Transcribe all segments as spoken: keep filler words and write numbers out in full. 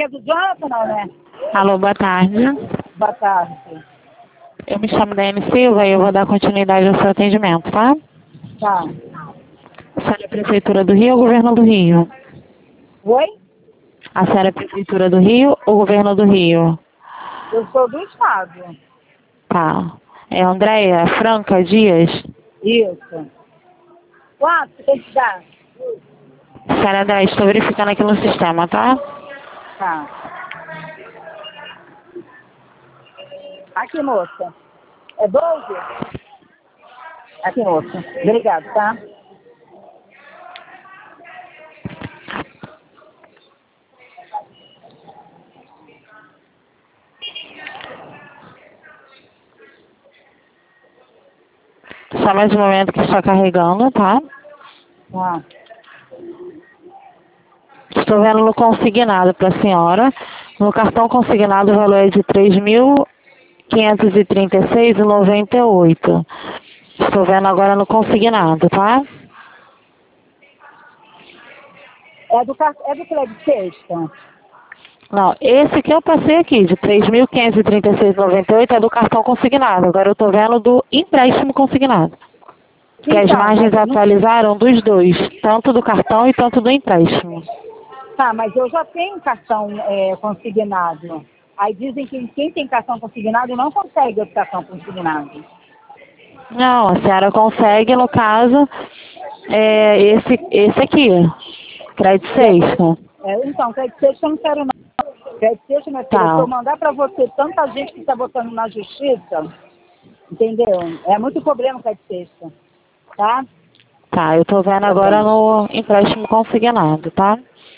aqui é do Jonathan, não, né? Alô, boa tarde. Boa tarde. Eu me chamo Daiane Silva e eu vou dar continuidade ao seu atendimento, tá? Tá. A senhora é Prefeitura do Rio ou Governo do Rio? Oi? A senhora é Prefeitura do Rio ou Governo do Rio? Eu sou do Estado. Tá. É Andréia Franca Dias? Isso. Quanto tem que dar? Senhora Andréia, estou verificando aqui no sistema, tá? Tá. Aqui, moça. É doze? Aqui, moça. Obrigado, tá? Só mais um momento que está carregando, tá? Tá. Estou vendo no consignado para a senhora. No cartão consignado o valor é de três mil quinhentos e trinta e seis reais e noventa e oito centavos. Estou vendo agora no consignado, tá? É do, car- é do crédito sexta? Não, esse que eu passei aqui, de três mil quinhentos e trinta e seis reais e noventa e oito centavos, é do cartão consignado. Agora eu estou vendo do empréstimo consignado. Que as Então, margens mas eu não... atualizaram dos dois, tanto do cartão e tanto do empréstimo. Tá, mas eu já tenho cartão é, consignado. Aí dizem que quem tem cartão consignado não consegue outro cartão consignado. Não, a senhora consegue, no caso, é, esse, esse aqui, crédito sexta. É, então, crédito sexta eu não quero não. Crédito sexta, minha filha, se Tá, eu mandar para você tanta gente que está botando na justiça, entendeu? É muito problema crédito sexta, tá? tá, eu tô vendo Tá agora bem. no empréstimo consignado, tá?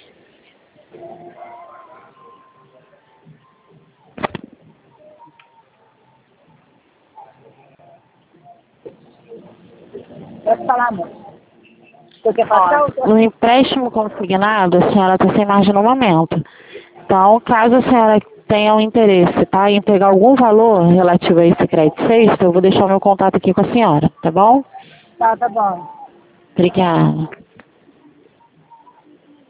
Pode falar, amor. Você quer passar Ó, ou... no empréstimo consignado, a senhora está sem margem no momento. Então, caso a senhora tenha um interesse, tá, em pegar algum valor relativo a esse crédito sexta, eu vou deixar o meu contato aqui com a senhora, tá bom? Tá, tá bom. Obrigada.